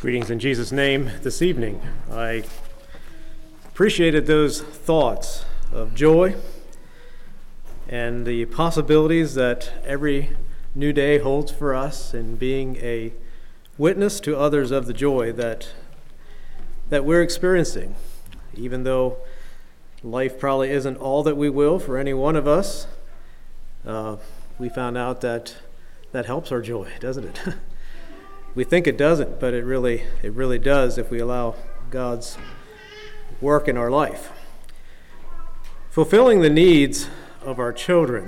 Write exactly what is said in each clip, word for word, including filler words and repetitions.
Greetings in Jesus' name this evening. I appreciated those thoughts of joy and the possibilities that every new day holds for us in being a witness to others of the joy that that we're experiencing. Even though life probably isn't all that we will for any one of us, uh, we found out that that helps our joy, doesn't it? We think it doesn't, but it really it really does if we allow God's work in our life. Fulfilling the needs of our children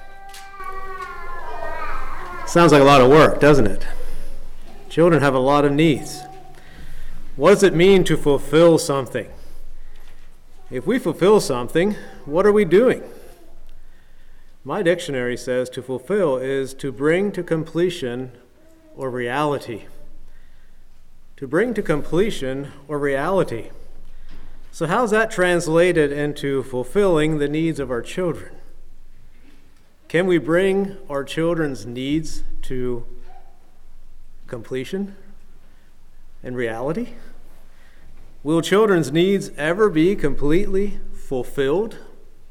sounds like a lot of work, doesn't it? Children have a lot of needs. What does it mean to fulfill something? If we fulfill something, what are we doing? My dictionary says to fulfill is to bring to completion or reality. To bring to completion or reality. So how's that translated into fulfilling the needs of our children? Can we bring our children's needs to completion and reality? Will children's needs ever be completely fulfilled?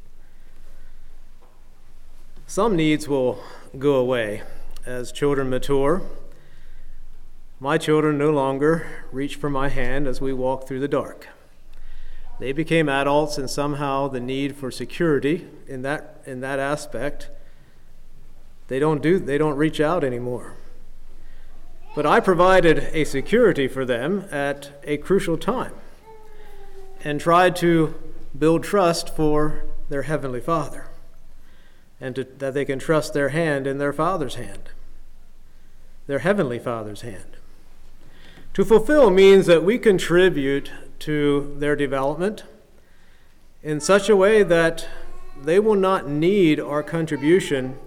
Some needs will go away as children mature. My children no longer reach for my hand as we walk through the dark. They became adults, and somehow the need for security in that in that aspect, they don't do they don't reach out anymore. But I provided a security for them at a crucial time and tried to build trust for their Heavenly Father, and to, that they can trust their hand in their Father's hand, their Heavenly Father's hand. To fulfill means that we contribute to their development in such a way that they will not need our contribution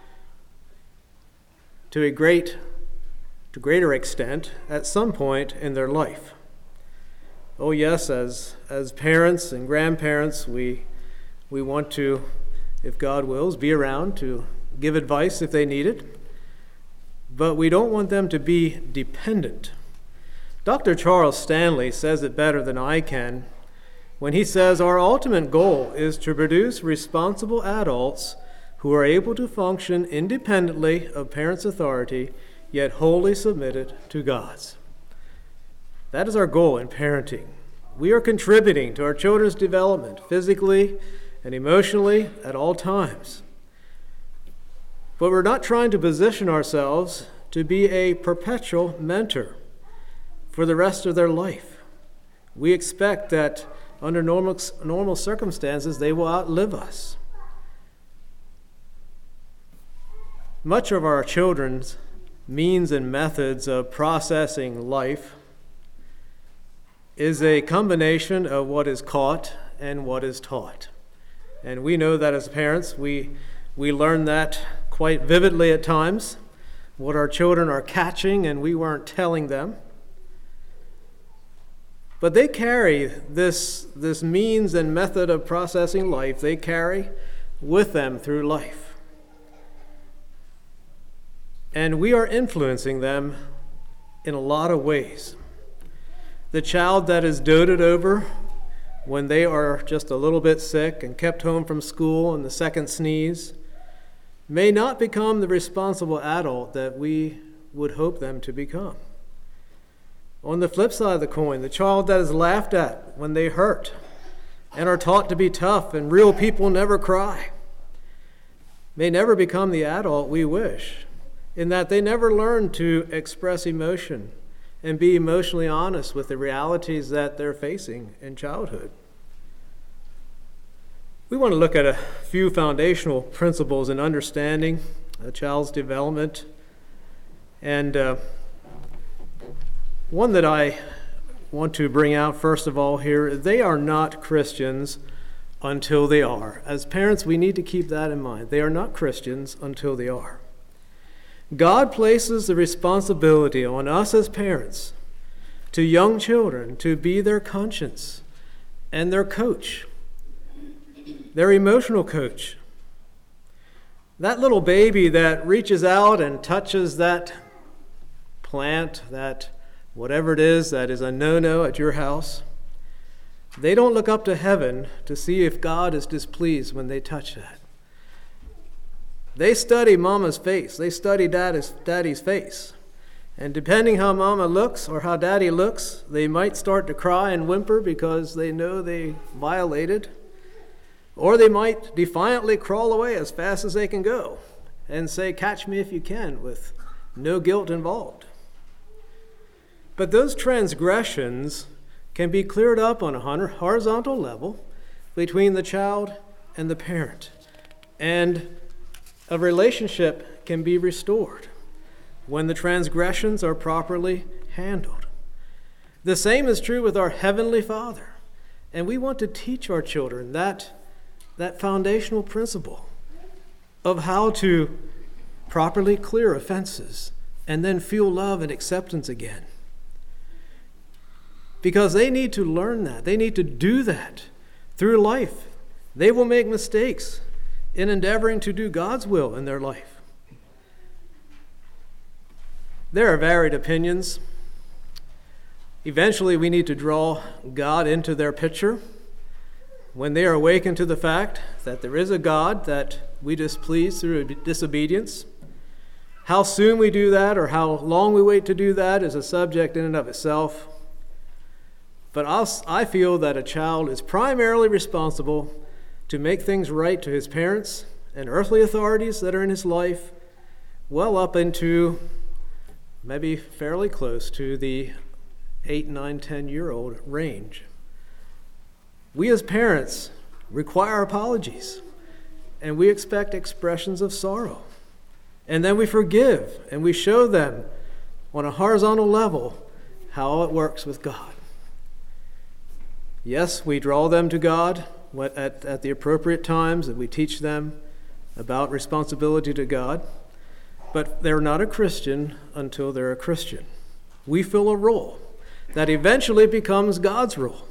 to a great, to greater extent at some point in their life. Oh yes, as as parents and grandparents, we we want to, if God wills, be around to give advice if they need it, but we don't want them to be dependent. Doctor Charles Stanley says it better than I can when he says our ultimate goal is to produce responsible adults who are able to function independently of parents' authority, yet wholly submitted to God's. That is our goal in parenting. We are contributing to our children's development physically and emotionally at all times. But we're not trying to position ourselves to be a perpetual mentor for the rest of their life. We expect that under normal, normal circumstances, they will outlive us. Much of our children's means and methods of processing life is a combination of what is caught and what is taught. And we know that as parents, we, we learn that quite vividly at times, what our children are catching and we weren't telling them. But they carry this, this means and method of processing life, they carry with them through life. And we are influencing them in a lot of ways. The child that is doted over when they are just a little bit sick and kept home from school and the second sneeze may not become the responsible adult that we would hope them to become. On the flip side of the coin, the child that is laughed at when they hurt and are taught to be tough and real people never cry may never become the adult we wish, in that they never learn to express emotion and be emotionally honest with the realities that they're facing in childhood. We want to look at a few foundational principles in understanding a child's development, and uh, one that I want to bring out first of all here, they are not Christians until they are. As parents, we need to keep that in mind. They are not Christians until they are. God places the responsibility on us as parents to young children to be their conscience and their coach, their emotional coach. That little baby that reaches out and touches that plant, that whatever it is that is a no-no at your house, they don't look up to heaven to see if God is displeased when they touch that. They study mama's face. They study daddy's, daddy's face. And depending how mama looks or how daddy looks, they might start to cry and whimper because they know they violated. Or they might defiantly crawl away as fast as they can go and say, "Catch me if you can," with no guilt involved. But those transgressions can be cleared up on a horizontal level between the child and the parent. And a relationship can be restored when the transgressions are properly handled. The same is true with our Heavenly Father. And we want to teach our children that, that foundational principle of how to properly clear offenses and then feel love and acceptance again. Because they need to learn that. They need to do that through life. They will make mistakes in endeavoring to do God's will in their life. There are varied opinions. Eventually, we need to draw God into their picture. When they are awakened to the fact that there is a God that we displease through disobedience, how soon we do that or how long we wait to do that is a subject in and of itself. But I'll, I feel that a child is primarily responsible to make things right to his parents and earthly authorities that are in his life, well up into maybe fairly close to the eight, nine, ten-year-old range. We as parents require apologies, and we expect expressions of sorrow. And then we forgive, and we show them on a horizontal level how it works with God. Yes, we draw them to God at, at the appropriate times, and we teach them about responsibility to God, but they're not a Christian until they're a Christian. We fill a role that eventually becomes God's role.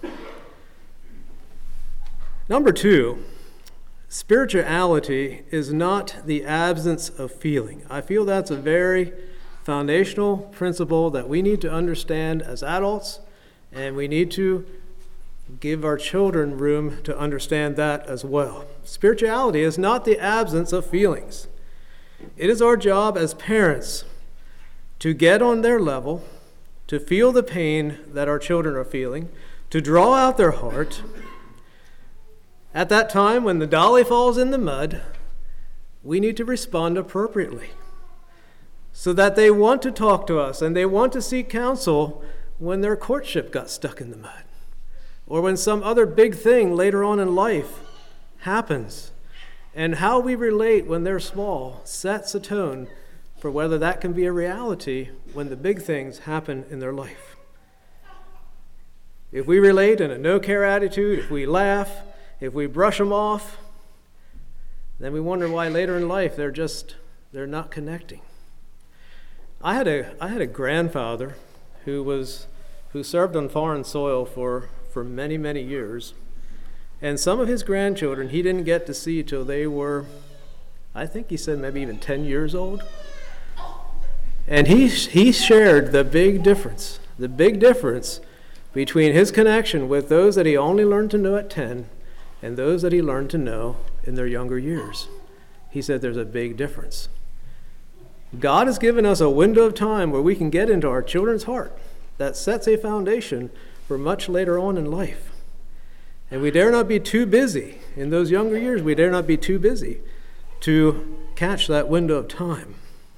Number two, spirituality is not the absence of feeling. I feel that's a very foundational principle that we need to understand as adults, and we need to give our children room to understand that as well. Spirituality is not the absence of feelings. It is our job as parents to get on their level, to feel the pain that our children are feeling, to draw out their heart. At that time, when the dolly falls in the mud, we need to respond appropriately so that they want to talk to us and they want to seek counsel when their courtship got stuck in the mud, or when some other big thing later on in life happens. And how we relate when they're small sets a tone for whether that can be a reality when the big things happen in their life. If we relate in a no-care attitude, if we laugh, if we brush them off, then we wonder why later in life they're just, they're not connecting. I had a, I had a grandfather who was, who served on foreign soil for for many, many years. And some of his grandchildren he didn't get to see till they were, I think he said maybe even ten years old. And he, he shared the big difference, the big difference between his connection with those that he only learned to know at ten and those that he learned to know in their younger years. He said there's a big difference. God has given us a window of time where we can get into our children's heart that sets a foundation for much later on in life. And we dare not be too busy in those younger years. We dare not be too busy to catch that window of time.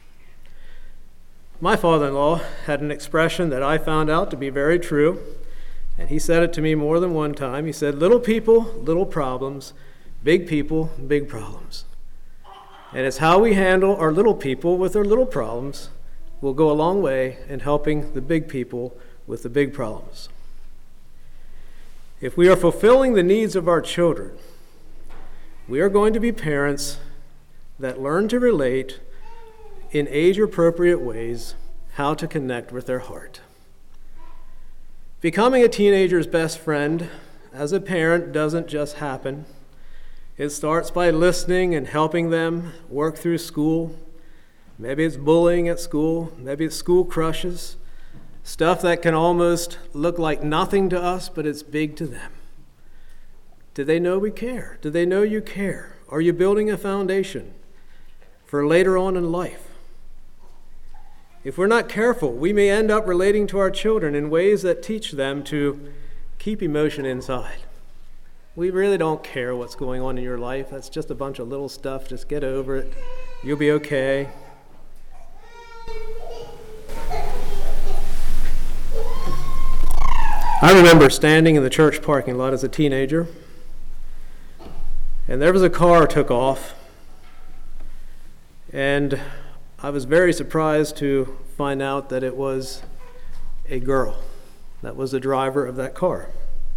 My father-in-law had an expression that I found out to be very true, and he said it to me more than one time. He said, "Little people, little problems, big people, big problems." And it's how we handle our little people with their little problems will go a long way in helping the big people with the big problems. If we are fulfilling the needs of our children, we are going to be parents that learn to relate in age-appropriate ways how to connect with their heart. Becoming a teenager's best friend as a parent doesn't just happen. It starts by listening and helping them work through school. Maybe it's bullying at school, maybe it's school crushes, Stuff that can almost look like nothing to us, but it's big to them. Do they know we care? Do they know you care? Are you building a foundation for later on in life? If we're not careful, we may end up relating to our children in ways that teach them to keep emotion inside. We really don't care what's going on in your life. That's just a bunch of little stuff. Just get over it. You'll be okay. I remember standing in the church parking lot as a teenager, and there was a car took off, and I was very surprised to find out that it was a girl that was the driver of that car.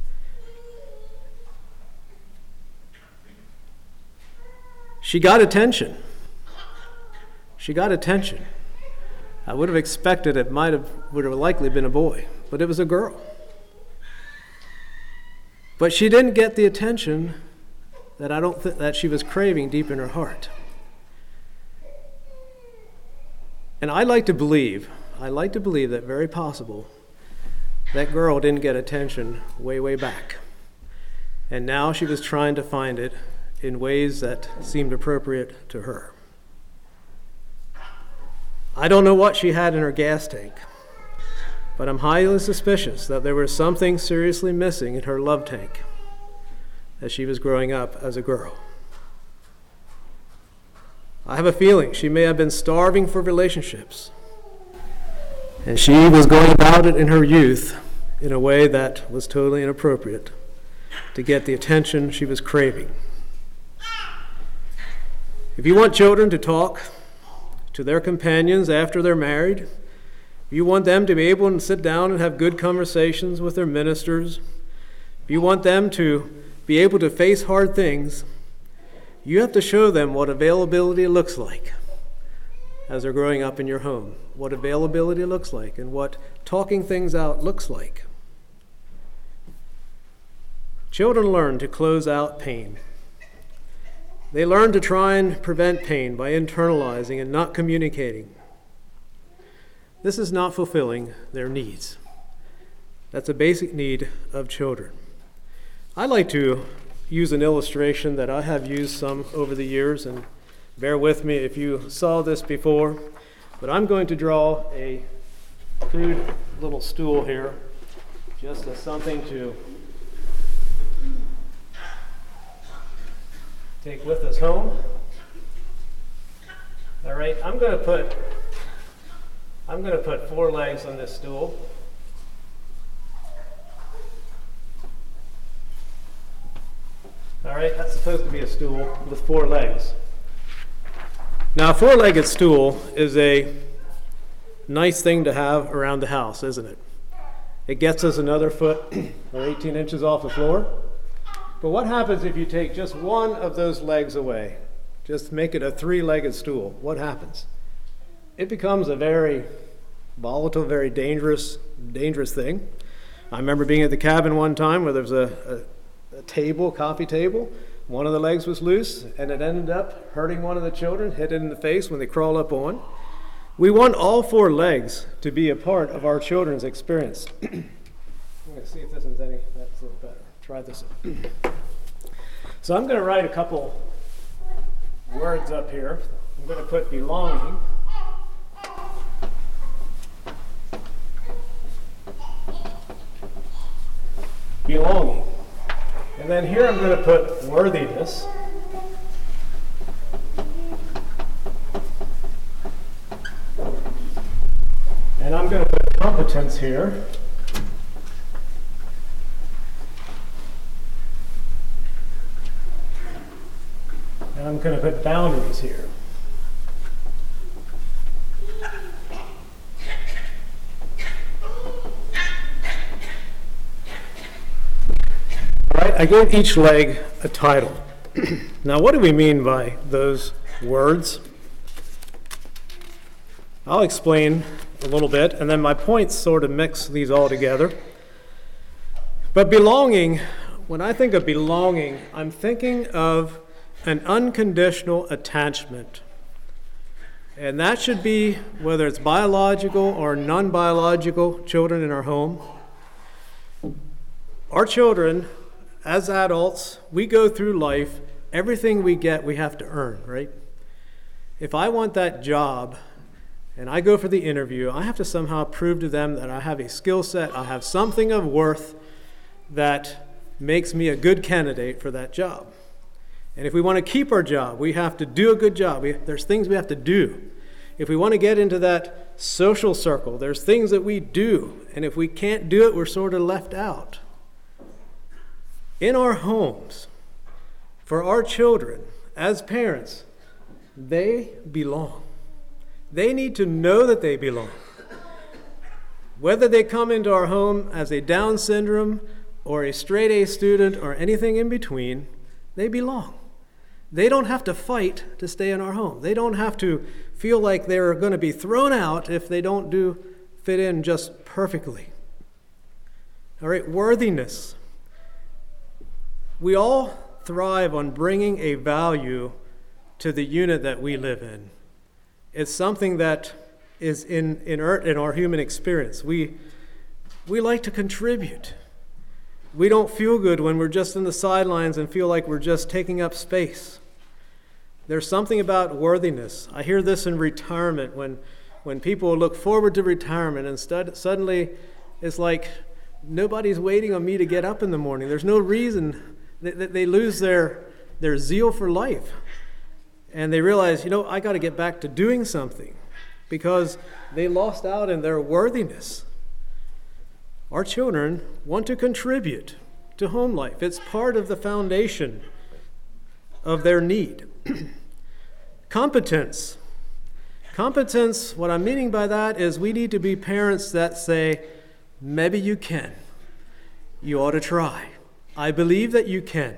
She got attention. She got attention. I would have expected it might have would have likely been a boy, but it was a girl. But she didn't get the attention that I don't th- that she was craving deep in her heart. And I like to believe, I like to believe that very possible that girl didn't get attention way, way back. And now she was trying to find it in ways that seemed appropriate to her. I don't know what she had in her gas tank, but I'm highly suspicious that there was something seriously missing in her love tank as she was growing up as a girl. I have a feeling she may have been starving for relationships, and she was going about it in her youth in a way that was totally inappropriate to get the attention she was craving. If you want children to talk to their companions after they're married, if you want them to be able to sit down and have good conversations with their ministers, if you want them to be able to face hard things, you have to show them what availability looks like as they're growing up in your home, what availability looks like, and what talking things out looks like. Children learn to close out pain. They learn to try and prevent pain by internalizing and not communicating. This is not fulfilling their needs. That's a basic need of children. I like to use an illustration that I have used some over the years, and bear with me if you saw this before, but I'm going to draw a crude little stool here, just as something to take with us home. All right, I'm going to put I'm going to put four legs on this stool. All right, that's supposed to be a stool with four legs. Now, a four-legged stool is a nice thing to have around the house, isn't it? It gets us another foot or eighteen inches off the floor. But what happens if you take just one of those legs away? Just make it a three-legged stool. What happens? It becomes a very volatile, very dangerous, dangerous thing. I remember being at the cabin one time where there was a, a, a table, coffee table. One of the legs was loose, and it ended up hurting one of the children, hit it in the face when they crawl up on. We want all four legs to be a part of our children's experience. I'm going to see if this is any, that's a little better. Try this. So I'm going to write a couple words up here. I'm going to put belonging. Belonging. And then here I'm going to put worthiness. And I'm going to put competence here. And I'm going to put boundaries here. All right, I gave each leg a title. Now, what do we mean by those words? I'll explain a little bit, and then my points sort of mix these all together. But belonging, when I think of belonging, I'm thinking of an unconditional attachment And that should be whether it's biological or non-biological children in our home. Our children, as adults, we go through life, everything we get we have to earn, right? If I want that job and I go for the interview, I have to somehow prove to them that I have a skill set, I have something of worth that makes me a good candidate for that job. And if we want to keep our job, we have to do a good job. We, there's things we have to do. If we want to get into that social circle, there's things that we do. And if we can't do it, we're sort of left out. In our homes, for our children, as parents, they belong. They need to know that they belong. Whether they come into our home as a Down syndrome or a straight A student or anything in between, they belong. They don't have to fight to stay in our home. They don't have to feel like they're going to be thrown out if they don't do fit in just perfectly. All right, worthiness. We all thrive on bringing a value to the unit that we live in. It's something that is in, inert in our human experience. We, we like to contribute. We don't feel good when we're just in the sidelines and feel like we're just taking up space. There's something about worthiness. I hear this in retirement when, when people look forward to retirement and stud, suddenly it's like nobody's waiting on me to get up in the morning. There's no reason. They, they lose their, their zeal for life. And they realize, you know, I got to get back to doing something because they lost out in their worthiness. Our children want to contribute to home life. It's part of the foundation of their need. Competence. Competence, what I'm meaning by that is we need to be parents that say, maybe you can. You ought to try. I believe that you can.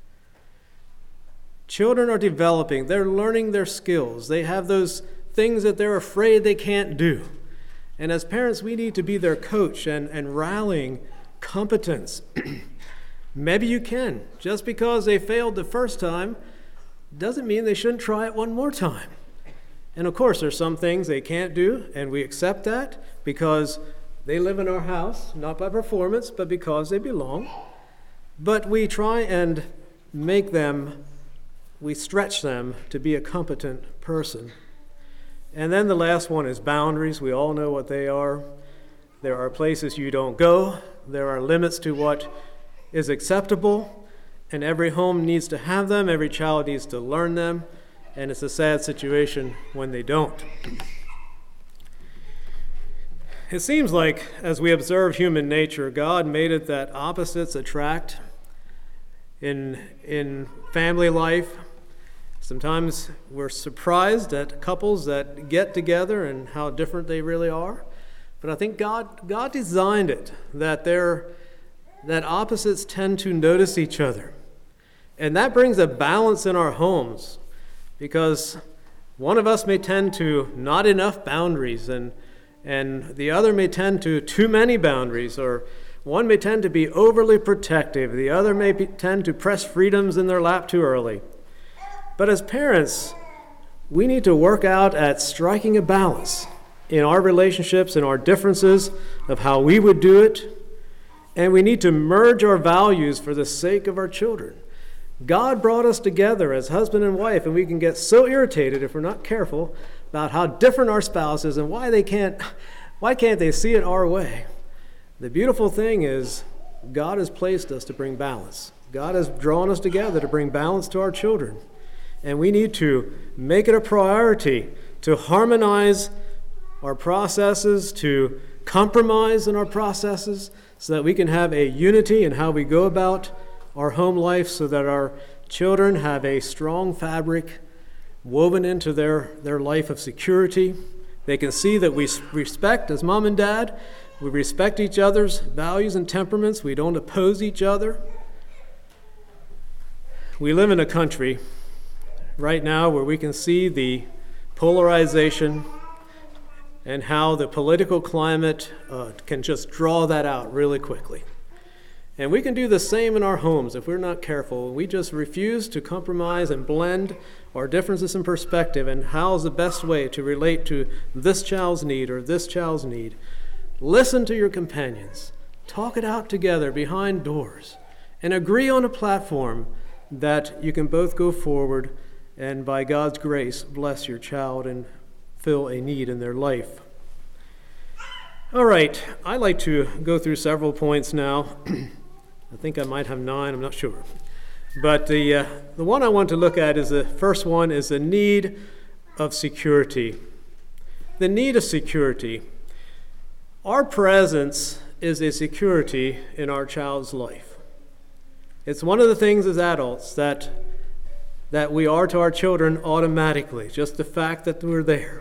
Children are developing. They're learning their skills. They have those things that they're afraid they can't do. And as parents, we need to be their coach and, and rallying competence. Maybe you can. Just because they failed the first time doesn't mean they shouldn't try it one more time. And of course, there's some things they can't do, and we accept that because they live in our house, not by performance, but because they belong. But we try and make them, we stretch them to be a competent person. And then the last one is boundaries. We all know what they are. There are places you don't go. There are limits to what is acceptable. And every home needs to have them. Every child needs to learn them. And it's a sad situation when they don't. It seems like, as we observe human nature, God made it that opposites attract in, in family life. Sometimes we're surprised at couples that get together and how different they really are. But I think God God designed it that they're, that opposites tend to notice each other. And that brings a balance in our homes because one of us may tend to not enough boundaries and, and the other may tend to too many boundaries, or one may tend to be overly protective. The other may be, tend to press freedoms in their lap too early. But as parents, we need to work out at striking a balance in our relationships and our differences of how we would do it. And we need to merge our values for the sake of our children. God brought us together as husband and wife, and we can get so irritated if we're not careful about how different our spouse is and why they can't, why can't they see it our way. The beautiful thing is God has placed us to bring balance. God has drawn us together to bring balance to our children. And we need to make it a priority to harmonize our processes, to compromise in our processes, so that we can have a unity in how we go about our home life, so that our children have a strong fabric woven into their, their life of security. They can see that we respect, as mom and dad, we respect each other's values and temperaments. We don't oppose each other. We live in a country right now where we can see the polarization and how the political climate uh, can just draw that out really quickly. And we can do the same in our homes if we're not careful. We just refuse to compromise and blend our differences in perspective and how's the best way to relate to this child's need or this child's need. Listen to your companions. Talk it out together behind doors and agree on a platform that you can both go forward and by God's grace bless your child and fill a need in their life. All right, I'd like to go through several points now. I think I might have nine, I'm not sure. But the uh, the one I want to look at is the first one is the need of security. The need of security. Our presence is a security in our child's life. It's one of the things as adults that that we are to our children automatically, just the fact that we're there.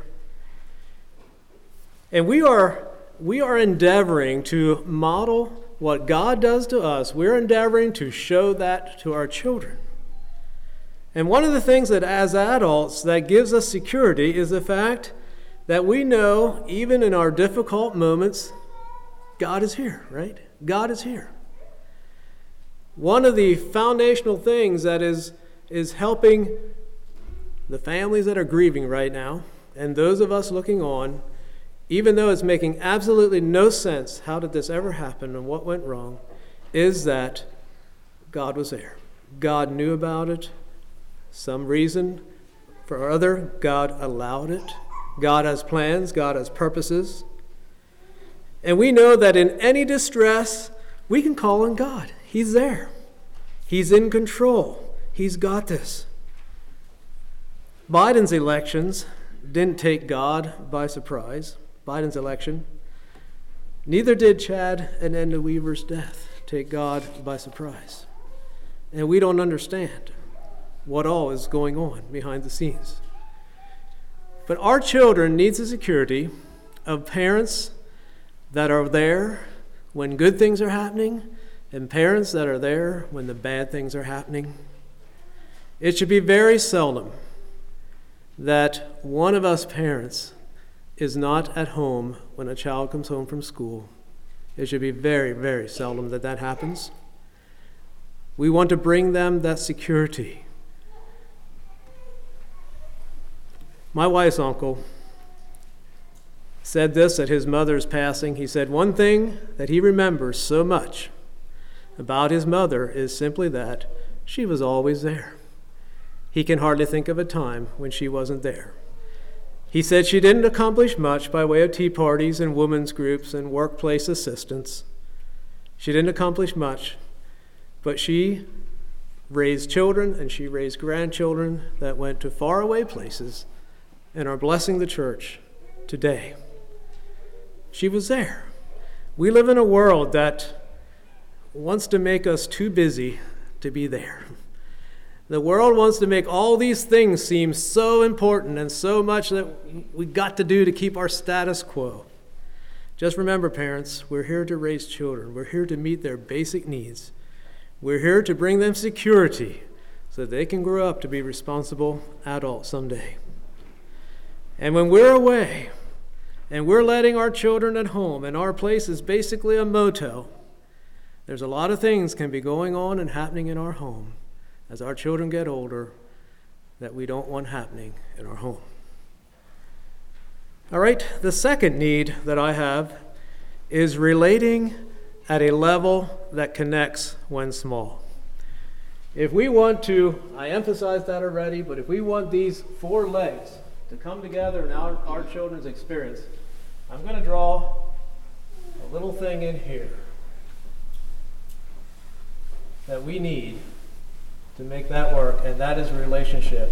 And we are we are endeavoring to model what God does to us. We're endeavoring to show that to our children. And one of the things that as adults that gives us security is the fact that we know even in our difficult moments, God is here, right? God is here. One of the foundational things that is, is helping the families that are grieving right now and those of us looking on, even though it's making absolutely no sense, how did this ever happen and what went wrong, is that God was there. God knew about it. Some reason for other, God allowed it. God has plans. God has purposes. And we know that in any distress, we can call on God. He's there. He's in control. He's got this. Biden's elections didn't take God by surprise. Biden's election. Neither did Chad and Edna Weaver's death take God by surprise. And we don't understand what all is going on behind the scenes. But our children need the security of parents that are there when good things are happening and parents that are there when the bad things are happening. It should be very seldom that one of us parents is not at home when a child comes home from school. It should be very, very seldom that that happens. We want to bring them that security. My wife's uncle said this at his mother's passing. He said, one thing that he remembers so much about his mother is simply that she was always there. He can hardly think of a time when she wasn't there. He said she didn't accomplish much by way of tea parties and women's groups and workplace assistance. She didn't accomplish much, but she raised children and she raised grandchildren that went to faraway places and are blessing the church today. She was there. We live in a world that wants to make us too busy to be there. The world wants to make all these things seem so important and so much that we got to do to keep our status quo. Just remember, parents, we're here to raise children. We're here to meet their basic needs. We're here to bring them security so that they can grow up to be responsible adults someday. And when we're away and we're letting our children at home and our place is basically a motel, there's a lot of things can be going on and happening in our home as our children get older that we don't want happening in our home. All right, the second need that I have is relating at a level that connects when small. If we want to, I emphasized that already, but if we want these four legs to come together in our, our children's experience, I'm going to draw a little thing in here that we need to make that work, and that is relationship.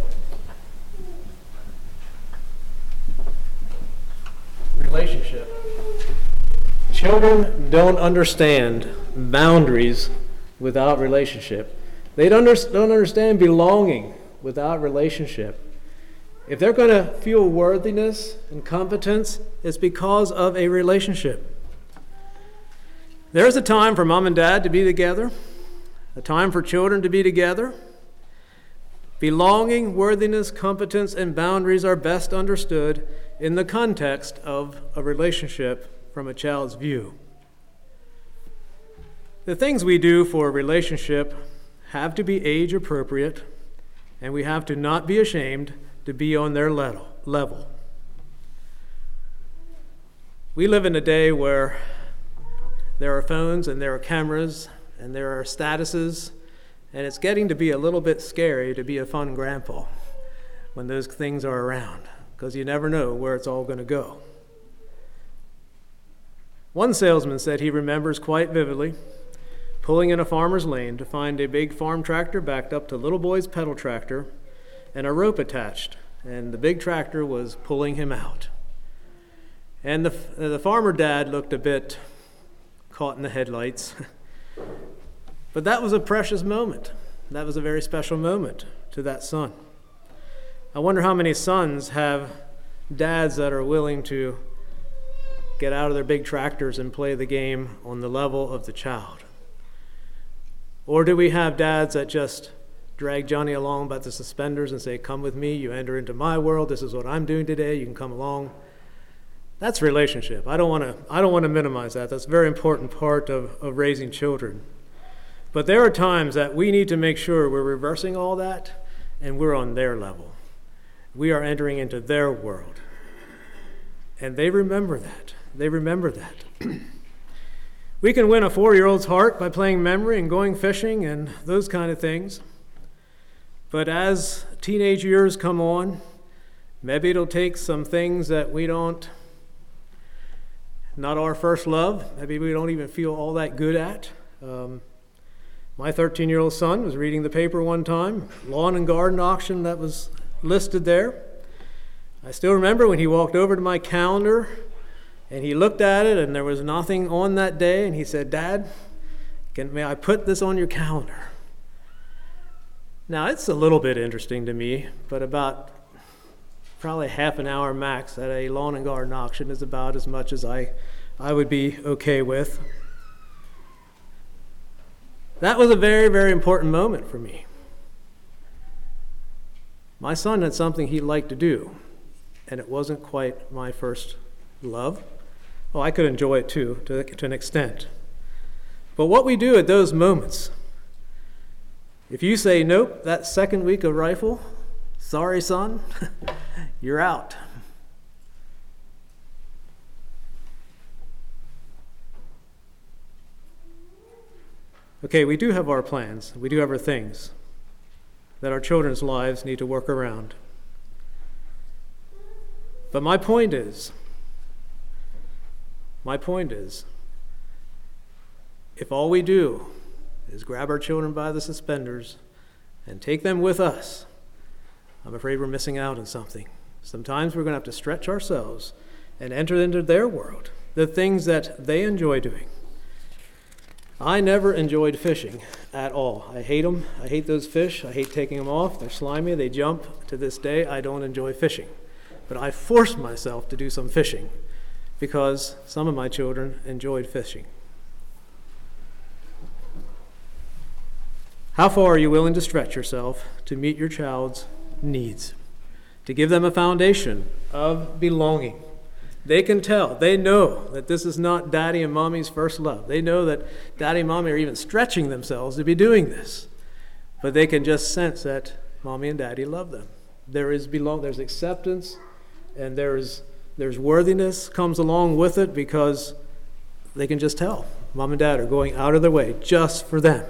Relationship. Children don't understand boundaries without relationship. They don't, under, don't understand belonging without relationship. If they're going to feel worthiness and competence, it's because of a relationship. There's a time for mom and dad to be together, a time for children to be together. Belonging, worthiness, competence, and boundaries are best understood in the context of a relationship from a child's view. The things we do for a relationship have to be age appropriate, and we have to not be ashamed to be on their level. We live in a day where there are phones and there are cameras and there are statuses, and it's getting to be a little bit scary to be a fun grandpa when those things are around, because you never know where it's all going to go. One salesman said he remembers quite vividly pulling in a farmer's lane to find a big farm tractor backed up to little boy's pedal tractor and a rope attached, and the big tractor was pulling him out. And the, the farmer dad looked a bit caught in the headlights. But that was a precious moment. That was a very special moment to that son. I wonder how many sons have dads that are willing to get out of their big tractors and play the game on the level of the child. Or do we have dads that just drag Johnny along by the suspenders and say, come with me, you enter into my world, this is what I'm doing today, you can come along. That's relationship. I don't want to I don't want to minimize that. That's a very important part of, of raising children. But there are times that we need to make sure we're reversing all that and we're on their level. We are entering into their world. And they remember that. They remember that. We can win a four-year-old's heart by playing memory and going fishing and those kind of things. But as teenage years come on, maybe it'll take some things that we don't, not our first love, maybe we don't even feel all that good at. Um, my thirteen-year-old son was reading the paper one time, lawn and garden auction that was listed there. I still remember when he walked over to my calendar and he looked at it and there was nothing on that day, and he said, Dad, can, may I put this on your calendar? Now, it's a little bit interesting to me, but about probably half an hour max at a lawn and garden auction is about as much as I, I would be okay with. That was a very, very important moment for me. My son had something he liked to do, and it wasn't quite my first love. Well, I could enjoy it too, to, to an extent. But what we do at those moments, if you say, nope, that second week of rifle, sorry, son, you're out. Okay, we do have our plans. We do have our things that our children's lives need to work around. But my point is, my point is, if all we do is grab our children by the suspenders and take them with us, I'm afraid we're missing out on something. Sometimes we're going to have to stretch ourselves and enter into their world, the things that they enjoy doing. I never enjoyed fishing at all. I hate them. I hate those fish. I hate taking them off. They're slimy. They jump. To this day, I don't enjoy fishing. But I forced myself to do some fishing because some of my children enjoyed fishing. How far are you willing to stretch yourself to meet your child's needs, to give them a foundation of belonging? They can tell, they know that this is not daddy and mommy's first love. They know that daddy and mommy are even stretching themselves to be doing this. But they can just sense that mommy and daddy love them. There is belong, there's acceptance, and there's there's worthiness comes along with it because they can just tell mom and dad are going out of their way just for them.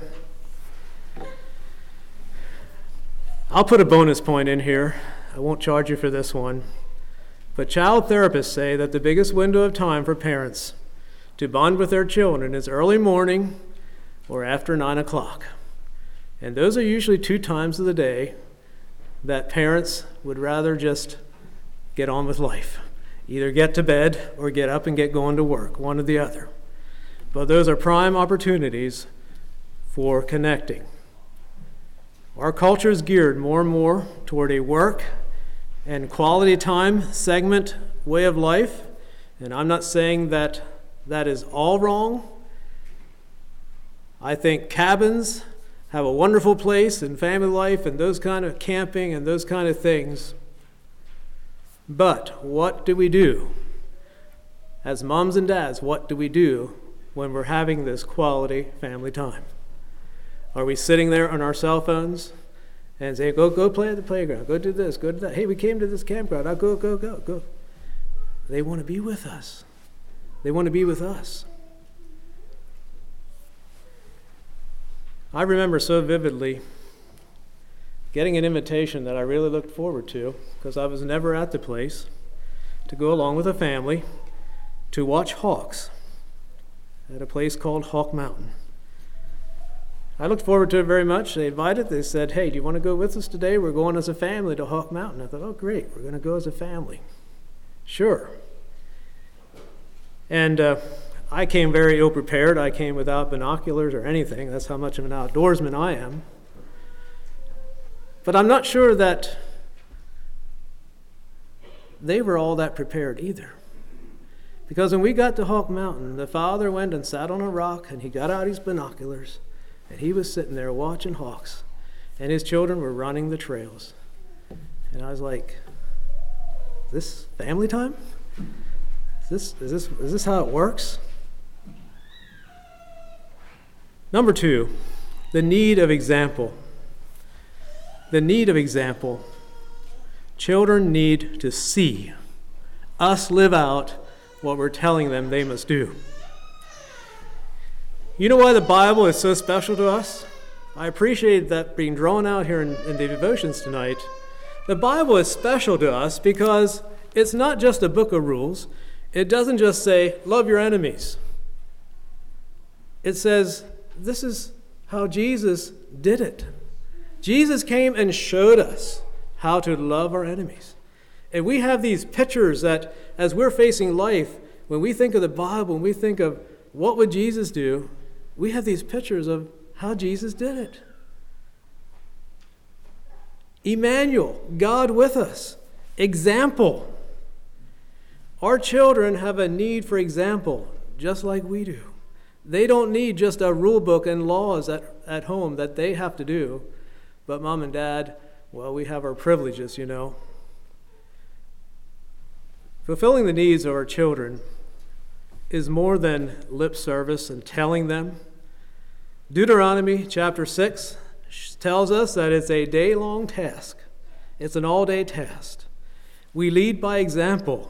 I'll put a bonus point in here. I won't charge you for this one. But child therapists say that the biggest window of time for parents to bond with their children is early morning or after nine o'clock. And those are usually two times of the day that parents would rather just get on with life. Either get to bed or get up and get going to work, one or the other. But those are prime opportunities for connecting. Our culture is geared more and more toward a work and quality time segment way of life. And I'm not saying that that is all wrong. I think cabins have a wonderful place in family life and those kind of camping and those kind of things. But what do we do? As moms and dads, what do we do when we're having this quality family time? Are we sitting there on our cell phones and saying, go, go play at the playground, go do this, go do that. Hey, we came to this campground, I'll go, go, go, go. They want to be with us. They want to be with us. I remember so vividly getting an invitation that I really looked forward to, because I was never at the place, to go along with a family to watch hawks at a place called Hawk Mountain. I looked forward to it very much. They invited, they said, hey, do you want to go with us today? We're going as a family to Hawk Mountain. I thought, oh, great, we're going to go as a family. Sure. And uh, I came very ill-prepared. I came without binoculars or anything. That's how much of an outdoorsman I am. But I'm not sure that they were all that prepared either. Because when we got to Hawk Mountain, the father went and sat on a rock, and he got out his binoculars, and he was sitting there watching hawks, and his children were running the trails. And I was like, is this family time? Is this, is this, is this how it works? Number two, the need of example. The need of example. Children need to see us live out what we're telling them they must do. You know why the Bible is so special to us? I appreciate that being drawn out here in, in the devotions tonight. The Bible is special to us because it's not just a book of rules. It doesn't just say, love your enemies. It says, this is how Jesus did it. Jesus came and showed us how to love our enemies. And we have these pictures that as we're facing life, when we think of the Bible, when we think of what would Jesus do, we have these pictures of how Jesus did it. Emmanuel, God with us. Example. Our children have a need for example, just like we do. They don't need just a rule book and laws at, at home that they have to do. But mom and dad, well, we have our privileges, you know. Fulfilling the needs of our children is more than lip service and telling them. Deuteronomy chapter six tells us that it's a day-long task. It's an all-day task. We lead by example.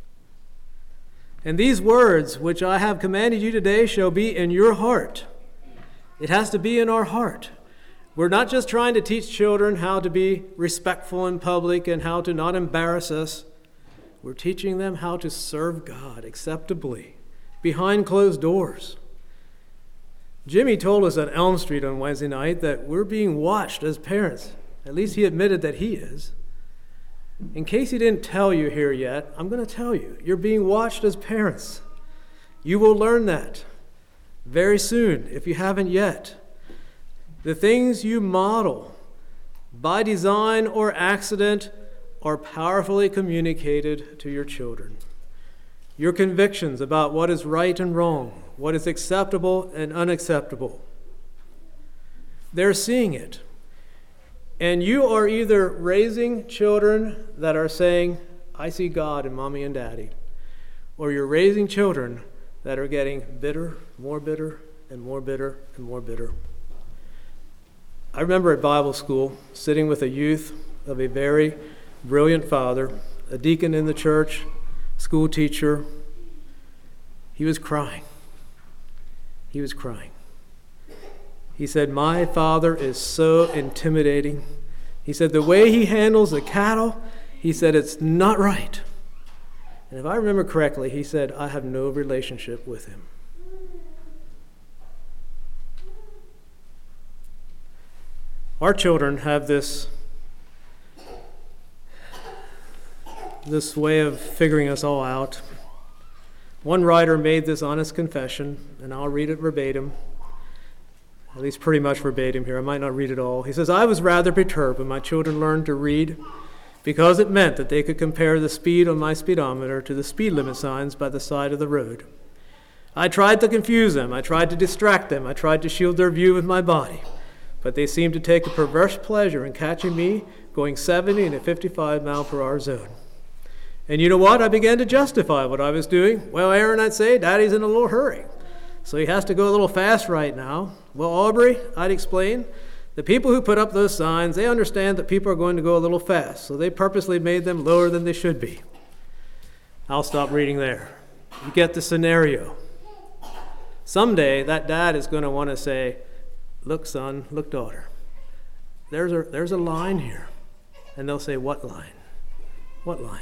And these words, which I have commanded you today, shall be in your heart. It has to be in our heart. We're not just trying to teach children how to be respectful in public and how to not embarrass us. We're teaching them how to serve God acceptably behind closed doors. Jimmy told us at Elm Street on Wednesday night that we're being watched as parents. At least he admitted that he is. In case he didn't tell you here yet, I'm going to tell you. You're being watched as parents. You will learn that very soon if you haven't yet. The things you model, by design or accident, are powerfully communicated to your children. Your convictions about what is right and wrong, what is acceptable and unacceptable. They're seeing it. And you are either raising children that are saying, I see God in mommy and daddy, or you're raising children that are getting bitter, more bitter, and more bitter, and more bitter. I remember at Bible school sitting with a youth of a very brilliant father, a deacon in the church, school teacher. He was crying. He was crying. He said, my father is so intimidating. He said, the way he handles the cattle, he said, it's not right. And if I remember correctly, he said, I have no relationship with him. Our children have this, this way of figuring us all out. One writer made this honest confession, and I'll read it verbatim. At least pretty much verbatim here. I might not read it all. He says, I was rather perturbed when my children learned to read because it meant that they could compare the speed on my speedometer to the speed limit signs by the side of the road. I tried to confuse them. I tried to distract them. I tried to shield their view with my body. But they seemed to take a perverse pleasure in catching me going seventy in a fifty-five mile per hour zone. And you know what? I began to justify what I was doing. Well, Aaron, I'd say, Daddy's in a little hurry. so he has to go a little fast right now. Well, Aubrey, I'd explain, the people who put up those signs, they understand that people are going to go a little fast, so they purposely made them lower than they should be. I'll stop reading there. You get the scenario. Someday, that dad is going to want to say, look, son, look, daughter, there's a, there's a line here. And they'll say, what line? What line?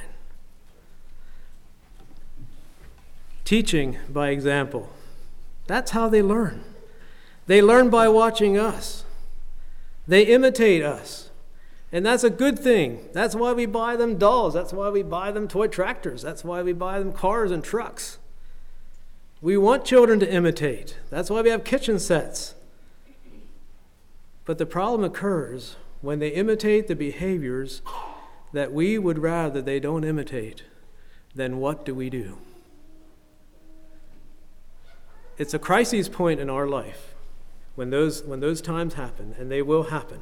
Teaching by example. That's how they learn. They learn by watching us. They imitate us. And that's a good thing. That's why we buy them dolls. That's why we buy them toy tractors. That's why we buy them cars and trucks. We want children to imitate. That's why we have kitchen sets. But the problem occurs when they imitate the behaviors that we would rather they don't imitate. Then what do we do? It's a crisis point in our life when those when those times happen, and they will happen.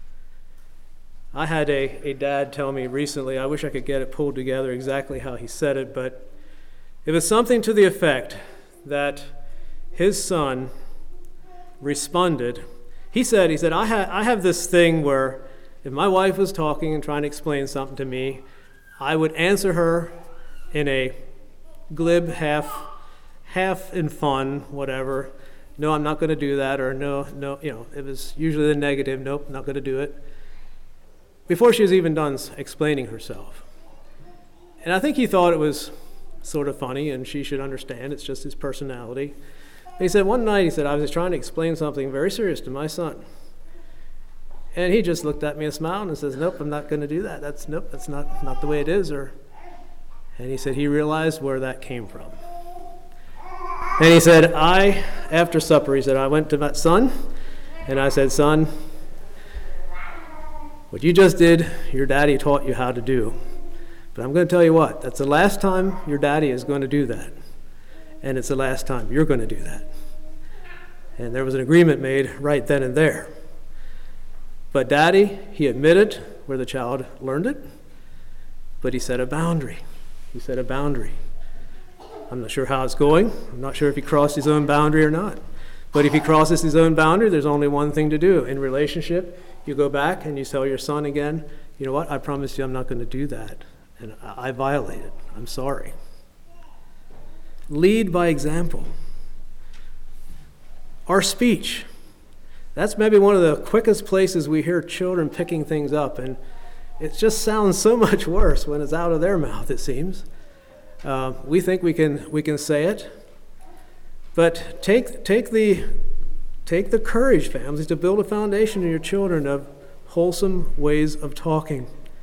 I had a, a dad tell me recently, I wish I could get it pulled together exactly how he said it, but it was something to the effect that his son responded. He said, he said, I, ha- I have this thing where if my wife was talking and trying to explain something to me, I would answer her in a glib, half half in fun, whatever. No, I'm not going to do that, or no, no, you know, it was usually the negative, nope, not going to do it, before she was even done explaining herself. And I think he thought it was sort of funny, and she should understand, it's just his personality. And he said, one night, he said, I was trying to explain something very serious to my son. And he just looked at me and smiled and says, nope, I'm not going to do that. That's, nope, that's not, not the way it is. Or, and he said he realized where that came from. And he said, I, after supper, he said, I went to my son, and I said, son, what you just did, your daddy taught you how to do. But I'm going to tell you what, that's the last time your daddy is going to do that. And it's the last time you're going to do that. And there was an agreement made right then and there. But daddy, he admitted where the child learned it, but he set a boundary. He set a boundary. I'm not sure how it's going. I'm not sure if he crossed his own boundary or not. But if he crosses his own boundary, there's only one thing to do. In relationship, you go back and you tell your son again, you know what, I promise you I'm not going to do that. And I violated. I'm sorry. Lead by example. Our speech. That's maybe one of the quickest places we hear children picking things up. And it just sounds so much worse when it's out of their mouth, it seems. Uh, we think we can we can say it, but take take the take the courage, families, to build a foundation in your children of wholesome ways of talking.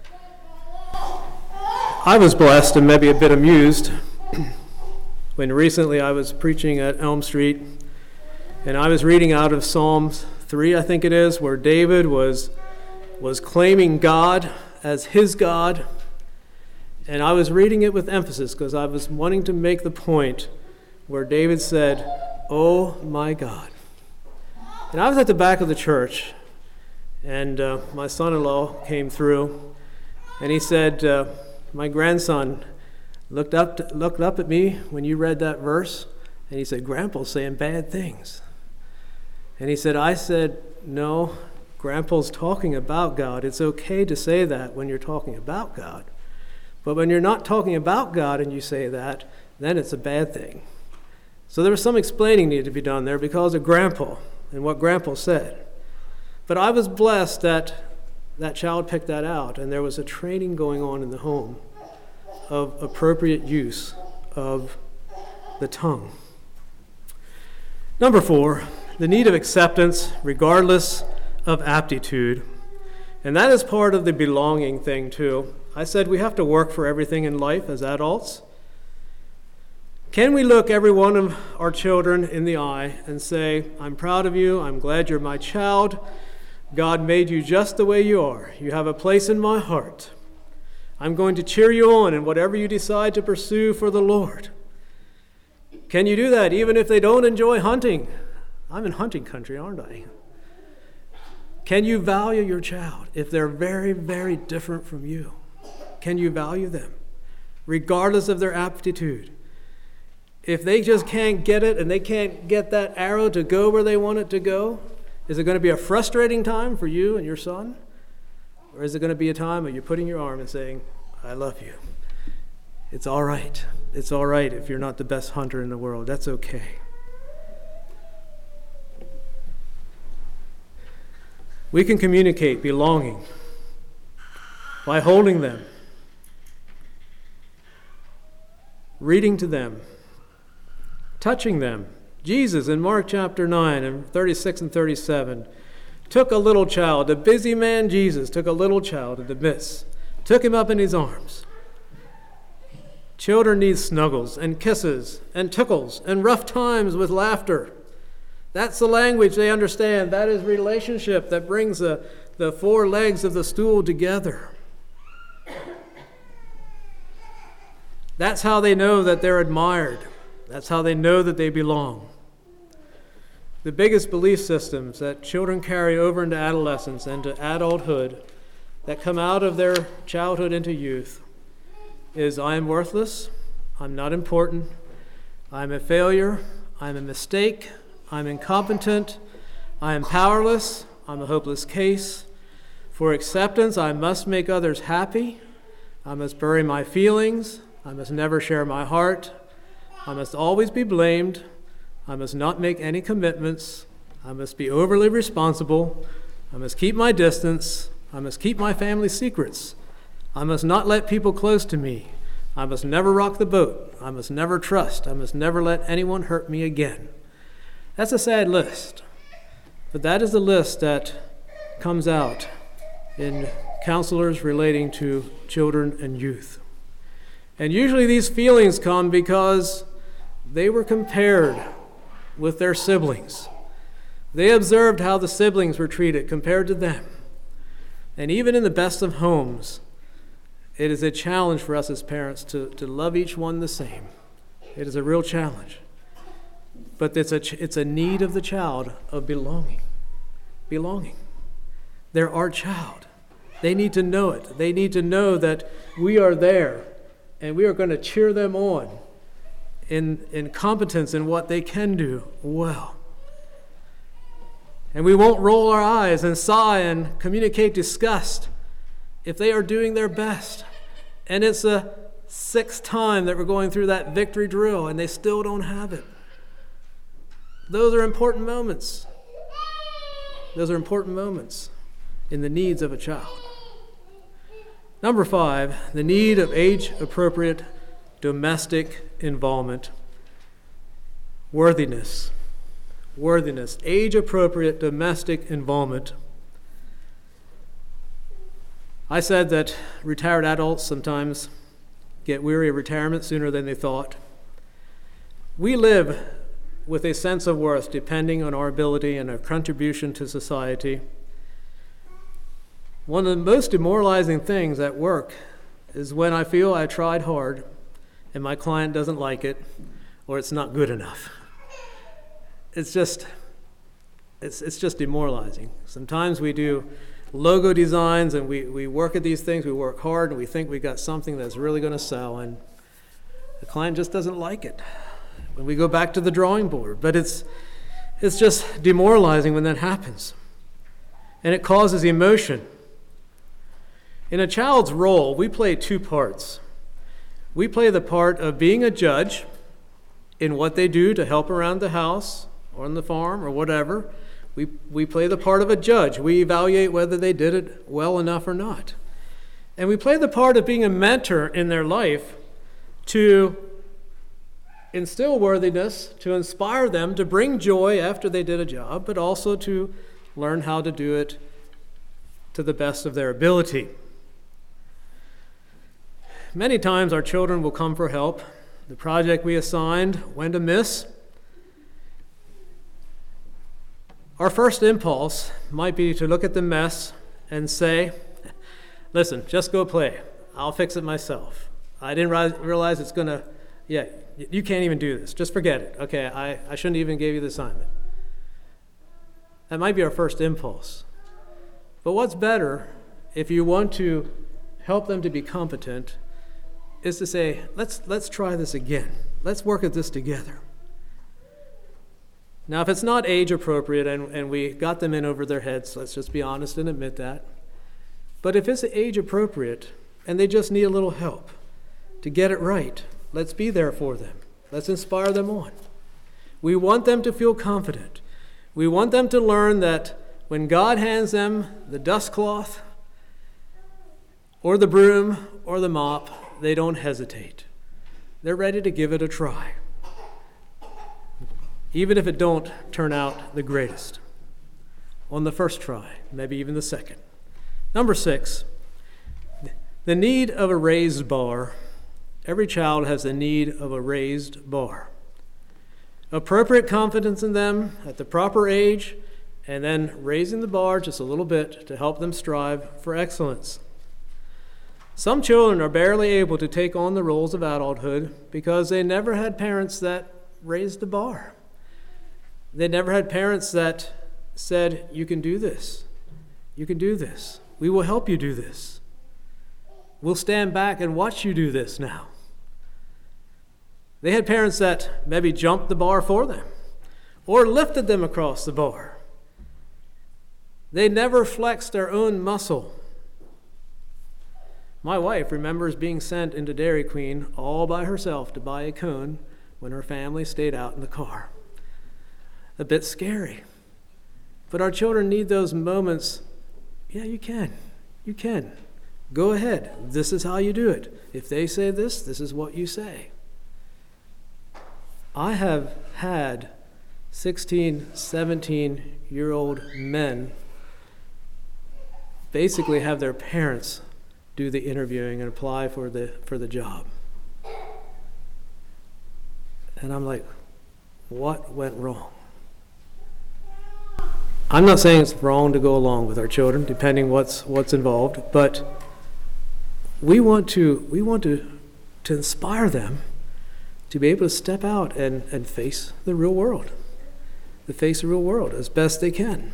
I was blessed and maybe a bit amused when recently I was preaching at Elm Street, and I was reading out of Psalms three, I think it is, where David was was claiming God as his God. And I was reading it with emphasis because I was wanting to make the point where David said, oh my God. And I was at the back of the church, and uh, my son-in-law came through, and he said, uh, my grandson looked up to, looked up at me when you read that verse, and he said, Grandpa's saying bad things. And he said, I said, no, Grandpa's talking about God. It's okay to say that when you're talking about God. But when you're not talking about God and you say that, then it's a bad thing. So there was some explaining needed to be done there because of Grandpa and what Grandpa said. But I was blessed that that child picked that out, and there was a training going on in the home of appropriate use of the tongue. Number four, the need of acceptance regardless of aptitude. And that is part of the belonging thing too. I said we have to work for everything in life as adults. Can we look every one of our children in the eye and say, I'm proud of you, I'm glad you're my child, God made you just the way you are, you have a place in my heart. I'm going to cheer you on in whatever you decide to pursue for the Lord. Can you do that even if they don't enjoy hunting? I'm in hunting country, aren't I? Can you value your child if they're very, very different from you? Can you value them, regardless of their aptitude? if they just can't get it and they can't get that arrow to go where they want it to go, is it going to be a frustrating time for you and your son? Or is it going to be a time of you putting your arm and saying, I love you. It's all right. It's all right if you're not the best hunter in the world. That's okay. We can communicate belonging by holding them, reading to them, touching them. Jesus in Mark chapter nine and thirty-six and thirty-seven took a little child, a busy man Jesus took a little child in the midst, took him up in his arms. Children need snuggles and kisses and tickles and rough times with laughter. That's the language they understand. That is relationship that brings the, the four legs of the stool together. That's how they know that they're admired. That's how they know that they belong. The biggest belief systems that children carry over into adolescence and to adulthood that come out of their childhood into youth is I am worthless, I'm not important, I'm a failure, I'm a mistake, I'm incompetent, I am powerless, I'm a hopeless case. For acceptance, I must make others happy, I must bury my feelings, I must never share my heart, I must always be blamed, I must not make any commitments, I must be overly responsible, I must keep my distance, I must keep my family secrets, I must not let people close to me, I must never rock the boat, I must never trust, I must never let anyone hurt me again. That's a sad list, but that is the list that comes out in counselors relating to children and youth. And usually these feelings come because they were compared with their siblings. They observed how the siblings were treated compared to them. And even in the best of homes, it is a challenge for us as parents to, to love each one the same. It is a real challenge. But it's a, it's a need of the child of belonging. Belonging. They're our child. They need to know it. They need to know that we are there and we are going to cheer them on in, in competence in what they can do well. And we won't roll our eyes and sigh and communicate disgust if they are doing their best. And it's the sixth time that we're going through that victory drill and they still don't have it. Those are important moments. Those are important moments in the needs of a child. Number five, the need of age-appropriate domestic involvement. Worthiness. Worthiness. Age-appropriate domestic involvement. I said that retired adults sometimes get weary of retirement sooner than they thought. We live with a sense of worth depending on our ability and our contribution to society. One of the most demoralizing things at work is when I feel I tried hard and my client doesn't like it or it's not good enough. It's just, it's, it's just demoralizing. Sometimes we do logo designs and we, we work at these things, we work hard and we think we got something that's really going to sell and the client just doesn't like it. When we go back to the drawing board. But it's it's just demoralizing when that happens. And it causes emotion. In a child's role, we play two parts. We play the part of being a judge in what they do to help around the house or on the farm or whatever. We we play the part of a judge. We evaluate whether they did it well enough or not. And we play the part of being a mentor in their life to instill worthiness, to inspire them to bring joy after they did a job, but also to learn how to do it to the best of their ability. Many times our children will come for help. The project we assigned went amiss. Our first impulse might be to look at the mess and say, listen, just go play. I'll fix it myself. I didn't realize it's going to, yeah, you can't even do this. Just forget it. Okay, I, I shouldn't even give you the assignment. That might be our first impulse. But what's better, if you want to help them to be competent, is to say, let's let's try this again. Let's work at this together. Now, if it's not age appropriate and, and we got them in over their heads, let's just be honest and admit that. But if it's age appropriate and they just need a little help to get it right, let's be there for them. Let's inspire them on. We want them to feel confident. We want them to learn that when God hands them the dust cloth or the broom or the mop, they don't hesitate. They're ready to give it a try, even if it don't turn out the greatest on the first try, maybe even the second. Number six, the need of a raised bar. Every child has the need of a raised bar. Appropriate confidence in them at the proper age, and then raising the bar just a little bit to help them strive for excellence. Some children are barely able to take on the roles of adulthood because they never had parents that raised the bar. They never had parents that said, you can do this. You can do this. We will help you do this. We'll stand back and watch you do this now. They had parents that maybe jumped the bar for them or lifted them across the bar. They never flexed their own muscle. My wife remembers being sent into Dairy Queen all by herself to buy a cone when her family stayed out in the car. A bit scary. But our children need those moments. Yeah, you can. You can. Go ahead. This is how you do it. If they say this, this is what you say. I have had sixteen, seventeen-year-old men basically have their parents do the interviewing and apply for the for the job. And I'm like, what went wrong? I'm not saying it's wrong to go along with our children, depending what's what's involved, but we want to we want to to inspire them to be able to step out and, and face the real world, to face the real world as best they can.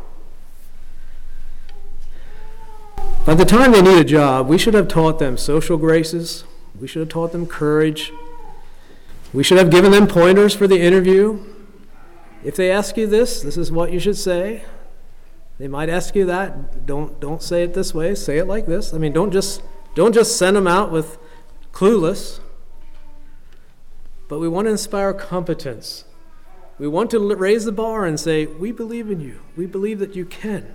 By the time they need a job, we should have taught them social graces. We should have taught them courage. We should have given them pointers for the interview. If they ask you this, this is what you should say. They might ask you that. Don't don't say it this way. Say it like this. I mean, don't just don't just send them out with clueless. But we want to inspire competence. We want to raise the bar and say, we believe in you. We believe that you can.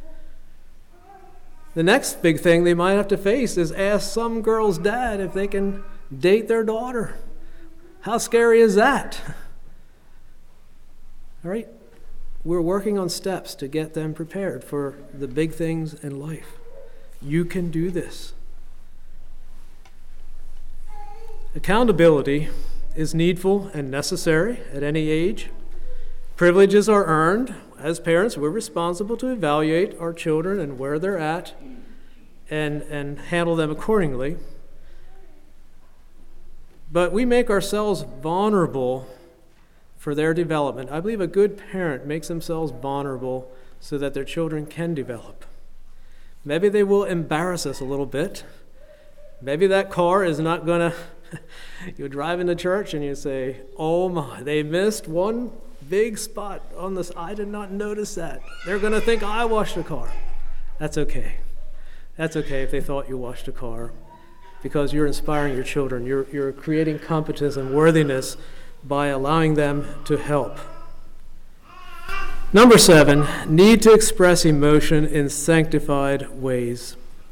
The next big thing they might have to face is ask some girl's dad if they can date their daughter. How scary is that? All right? We're working on steps to get them prepared for the big things in life. You can do this. Accountability is needful and necessary at any age. Privileges are earned. As parents, we're responsible to evaluate our children and where they're at and, and handle them accordingly. But we make ourselves vulnerable for their development. I believe a good parent makes themselves vulnerable so that their children can develop. Maybe they will embarrass us a little bit. Maybe that car is not going to, you drive into church and you say, oh my, they missed one big spot on this. I did not notice that. They're going to think I washed a car. That's okay. That's okay if they thought you washed a car, because you're inspiring your children. You're, you're creating competence and worthiness by allowing them to help. Number seven, need to express emotion in sanctified ways.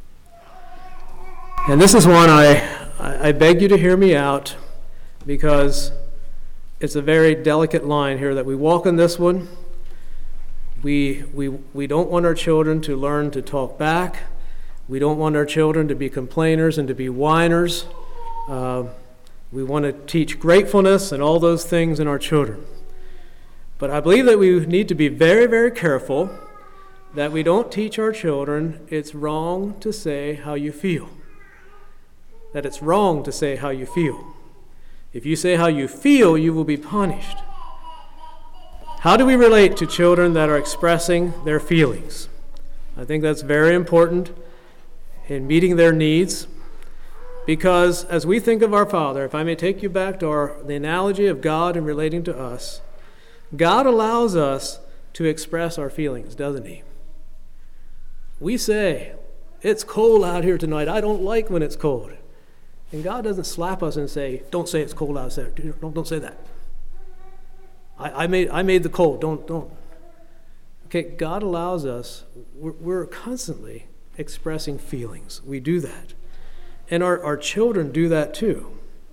And this is one I, I beg you to hear me out, because it's a very delicate line here that we walk on this one. We, we, we don't want our children to learn to talk back. We don't want our children to be complainers and to be whiners. Uh, we want to teach gratefulness and all those things in our children. But I believe that we need to be very, very careful that we don't teach our children it's wrong to say how you feel. That it's wrong to say how you feel. If you say how you feel, you will be punished. How do we relate to children that are expressing their feelings? I think that's very important in meeting their needs. Because as we think of our Father, if I may take you back to our, the analogy of God and relating to us, God allows us to express our feelings, doesn't he? We say, it's cold out here tonight. I don't like when it's cold. And God doesn't slap us and say, don't say it's cold outside. Don't, don't say that. I, I, made, I made the cold. Don't, don't. Okay, God allows us, we're, we're constantly expressing feelings. We do that. And our, our children do that too.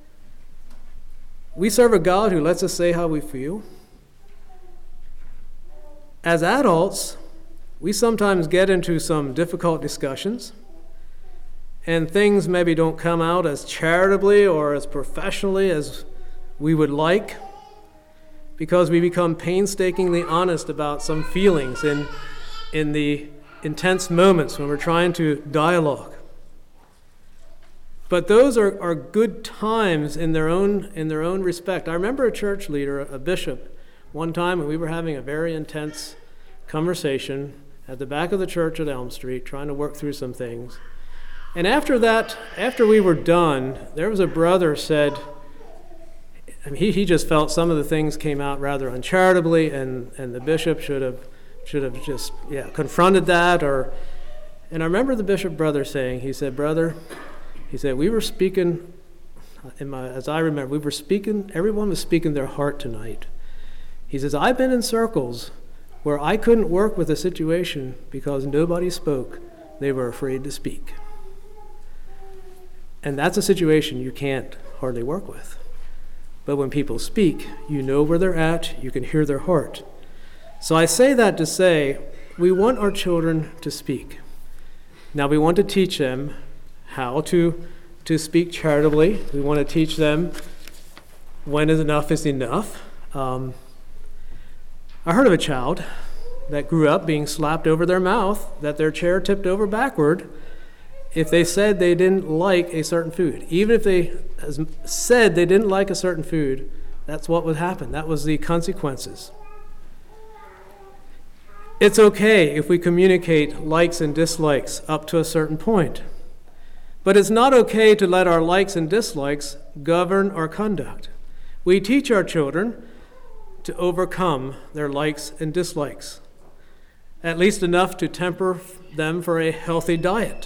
We serve a God who lets us say how we feel. As adults, we sometimes get into some difficult discussions, and things maybe don't come out as charitably or as professionally as we would like, because we become painstakingly honest about some feelings in, in the intense moments when we're trying to dialogue. But those are, are good times in their own in their own respect. I remember a church leader, a bishop, one time when we were having a very intense conversation at the back of the church at Elm Street, trying to work through some things. And after that, after we were done, there was a brother said, I mean, he, he just felt some of the things came out rather uncharitably, and, and the bishop should have should have just yeah confronted that. Or, and I remember the bishop brother saying, he said, brother, he said, we were speaking, in my, as I remember, we were speaking, everyone was speaking their heart tonight. He says, I've been in circles where I couldn't work with a situation because nobody spoke. They were afraid to speak. And that's a situation you can't hardly work with. But when people speak, you know where they're at, you can hear their heart. So I say that to say, we want our children to speak. Now we want to teach them how to, to speak charitably. We want to teach them when is enough is enough. Um, I heard of a child that grew up being slapped over their mouth, that their chair tipped over backward, if they said they didn't like a certain food. Even if they said they didn't like a certain food, that's what would happen. That was the consequences. It's okay if we communicate likes and dislikes up to a certain point. But it's not okay to let our likes and dislikes govern our conduct. We teach our children to overcome their likes and dislikes, at least enough to temper them for a healthy diet.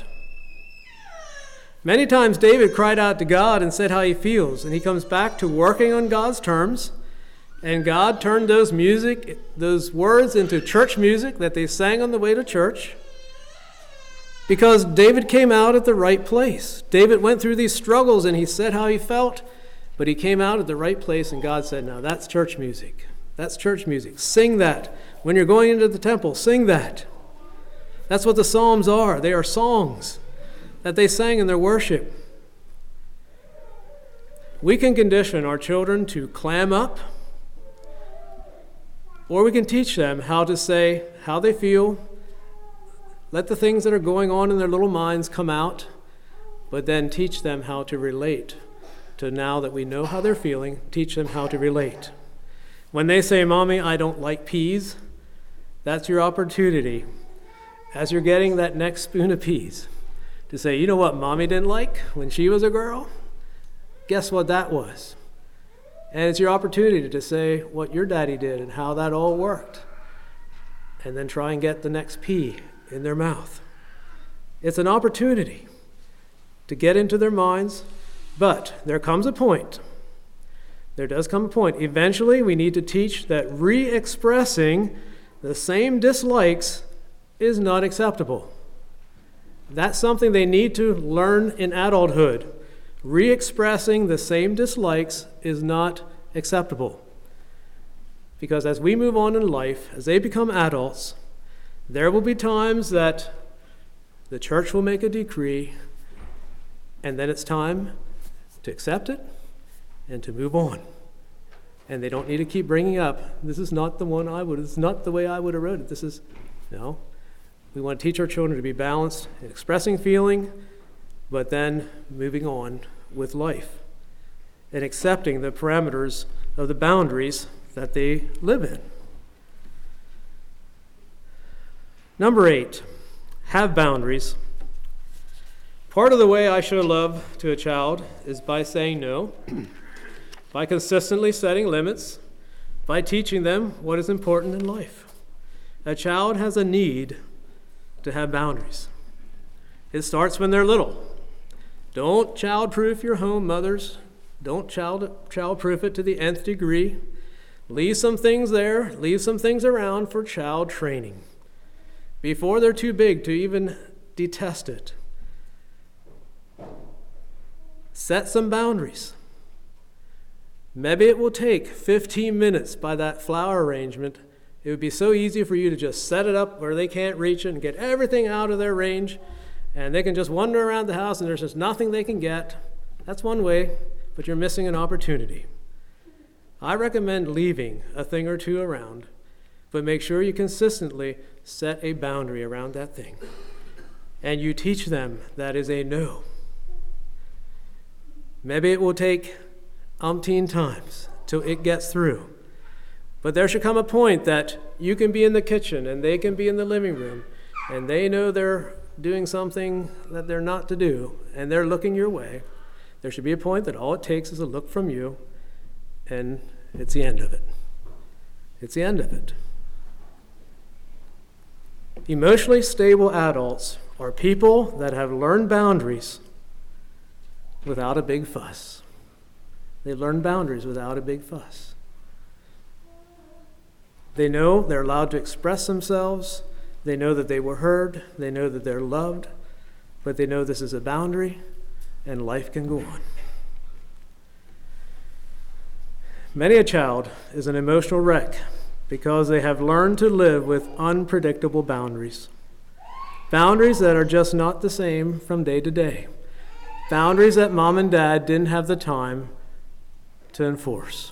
Many times David cried out to God and said how he feels, and he comes back to working on God's terms, and God turned those music, those words into church music that they sang on the way to church, because David came out at the right place. David went through these struggles and he said how he felt, but he came out at the right place, and God said, now that's church music. That's church music. Sing that. When you're going into the temple, sing that. That's what the Psalms are. They are songs that they sang in their worship. We can condition our children to clam up, or we can teach them how to say how they feel. Let the things that are going on in their little minds come out, but then teach them how to relate to, now that we know how they're feeling, teach them how to relate. When they say, Mommy, I don't like peas, that's your opportunity, as you're getting that next spoon of peas, to say, you know what Mommy didn't like when she was a girl? Guess what that was? And it's your opportunity to say what your daddy did and how that all worked, and then try and get the next pea in their mouth. It's an opportunity to get into their minds, but there comes a point. There does come a point. Eventually, we need to teach that re-expressing the same dislikes is not acceptable. That's something they need to learn in adulthood. Re-expressing the same dislikes is not acceptable. Because as we move on in life, as they become adults, there will be times that the church will make a decree, and then it's time to accept it and to move on. And they don't need to keep bringing up, this is not the one I would, this is not the way I would have wrote it. This is, no. We want to teach our children to be balanced in expressing feeling, but then moving on with life and accepting the parameters of the boundaries that they live in. Number eight, have boundaries. Part of the way I show love to a child is by saying no, by consistently setting limits, by teaching them what is important in life. A child has a need to have boundaries. It starts when they're little. Don't child-proof your home, mothers. Don't child, child-proof it to the nth degree. Leave some things there, leave some things around for child training before they're too big to even detest it. Set some boundaries. Maybe it will take fifteen minutes by that flower arrangement. It would be so easy for you to just set it up where they can't reach it and get everything out of their range, and they can just wander around the house and there's just nothing they can get. That's one way, but you're missing an opportunity. I recommend leaving a thing or two around, but make sure you consistently set a boundary around that thing. And you teach them that is a no. Maybe it will take umpteen times till it gets through. But there should come a point that you can be in the kitchen and they can be in the living room and they know they're doing something that they're not to do and they're looking your way. There should be a point that all it takes is a look from you and it's the end of it. It's the end of it. Emotionally stable adults are people that have learned boundaries without a big fuss. They learn boundaries without a big fuss. They know they're allowed to express themselves. They know that they were heard. They know that they're loved. But they know this is a boundary and life can go on. Many a child is an emotional wreck because they have learned to live with unpredictable boundaries. Boundaries that are just not the same from day to day. Boundaries that mom and dad didn't have the time to enforce.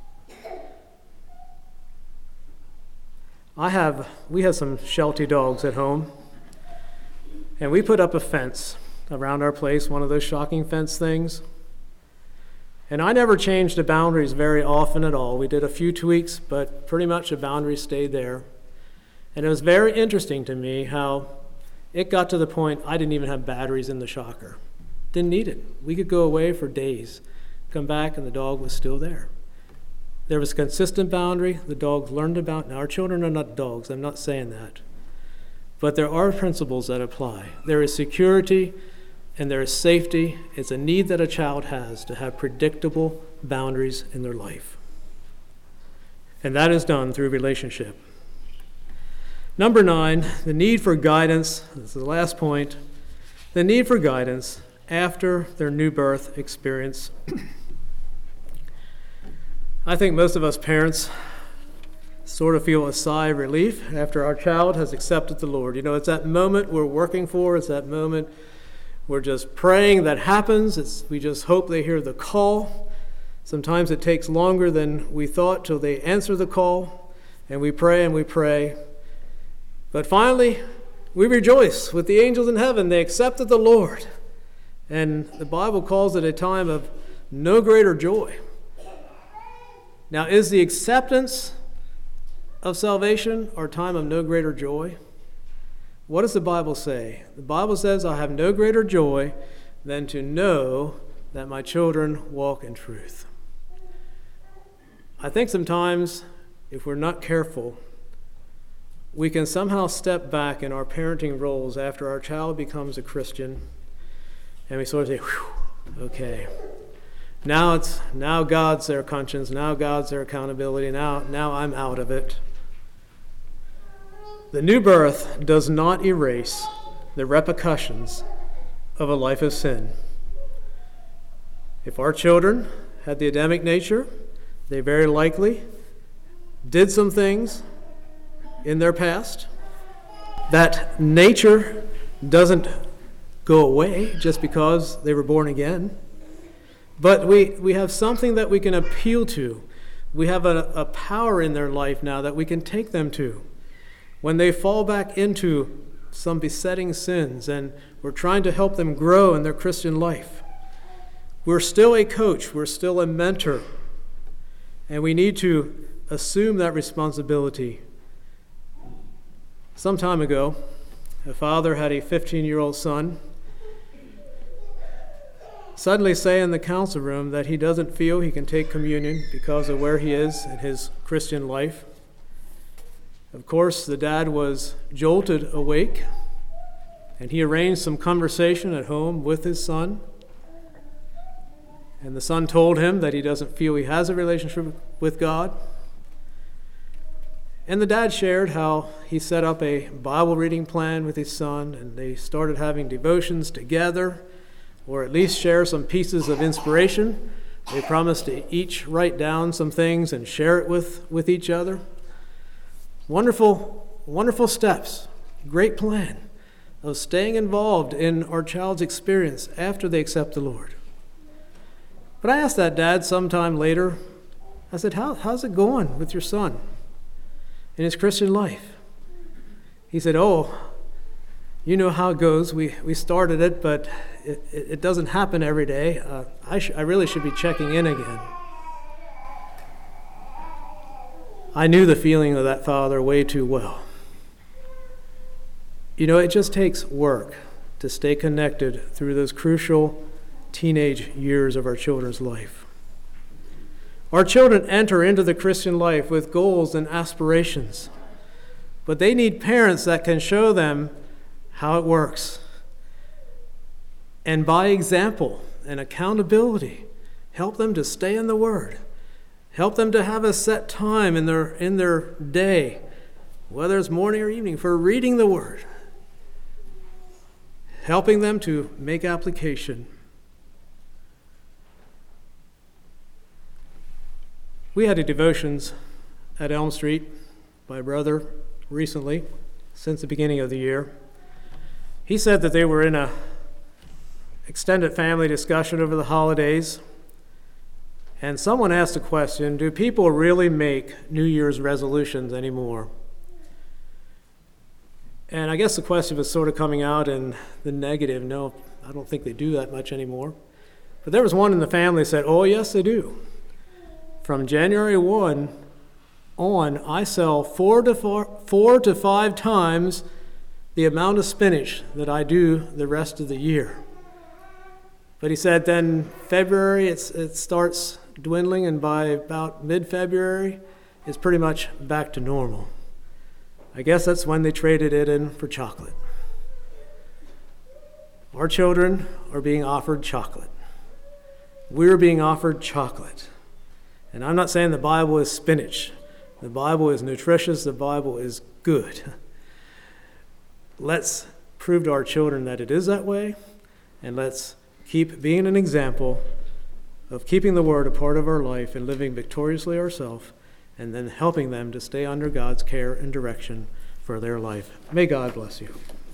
I have, we have some Sheltie dogs at home, and we put up a fence around our place, one of those shocking fence things. And I never changed the boundaries very often at all. We did a few tweaks, but pretty much the boundaries stayed there. And it was very interesting to me how it got to the point I didn't even have batteries in the shocker. Didn't need it. We could go away for days, come back, and the dog was still there. There was a consistent boundary. The dogs learned about. Now, our children are not dogs. I'm not saying that. But there are principles that apply. There is security and there is safety. It's a need that a child has to have predictable boundaries in their life. And that is done through relationship. Number nine, the need for guidance. This is the last point. The need for guidance after their new birth experience. I think most of us parents sort of feel a sigh of relief after our child has accepted the Lord. You know, it's that moment we're working for. It's that moment we're just praying that happens. It's, we just hope they hear the call. Sometimes it takes longer than we thought till they answer the call, and we pray and we pray. But finally, we rejoice with the angels in heaven. They accepted the Lord. And the Bible calls it a time of no greater joy. Now, is the acceptance of salvation our time of no greater joy? What does the Bible say? The Bible says, I have no greater joy than to know that my children walk in truth. I think sometimes, if we're not careful, we can somehow step back in our parenting roles after our child becomes a Christian, and we sort of say, whew, okay. Now it's now God's their conscience, now God's their accountability, now, now I'm out of it. The new birth does not erase the repercussions of a life of sin. If our children had the Adamic nature, they very likely did some things in their past. That nature doesn't go away just because they were born again. But we, we have something that we can appeal to. We have a, a power in their life now that we can take them to. When they fall back into some besetting sins and we're trying to help them grow in their Christian life, we're still a coach, we're still a mentor, and we need to assume that responsibility. Some time ago, a father had a fifteen-year-old son suddenly say in the council room that he doesn't feel he can take communion because of where he is in his Christian life. Of course, the dad was jolted awake, and he arranged some conversation at home with his son. And the son told him that he doesn't feel he has a relationship with God. And the dad shared how he set up a Bible reading plan with his son, and they started having devotions together, or at least share some pieces of inspiration. They promised to each write down some things and share it with, with each other. Wonderful, wonderful steps. Great plan of staying involved in our child's experience after they accept the Lord. But I asked that dad sometime later, I said, How, how's it going with your son in his Christian life? He said, oh, you know how it goes. We we started it, but it, it doesn't happen every day. Uh, I, sh- I really should be checking in again. I knew the feeling of that father way too well. You know, it just takes work to stay connected through those crucial teenage years of our children's life. Our children enter into the Christian life with goals and aspirations, but they need parents that can show them how it works. And by example and accountability, help them to stay in the Word. Help them to have a set time in their in their day, whether it's morning or evening, for reading the Word. Helping them to make application. We had a devotions at Elm Street by a brother recently, since the beginning of the year. He said that they were in a extended family discussion over the holidays, and someone asked the question, do people really make New Year's resolutions anymore? And I guess the question was sort of coming out in the negative. No, I don't think they do that much anymore. But there was one in the family that said, oh, yes, they do. From January first on, I sell four to four, four to five times the amount of spinach that I do the rest of the year. But he said then February, it's, it starts dwindling, and by about mid-February, it's pretty much back to normal. I guess that's when they traded it in for chocolate. Our children are being offered chocolate. We're being offered chocolate. And I'm not saying the Bible is spinach. The Bible is nutritious. The Bible is good. Let's prove to our children that it is that way, and let's keep being an example of keeping the Word a part of our life and living victoriously ourselves, and then helping them to stay under God's care and direction for their life. May God bless you.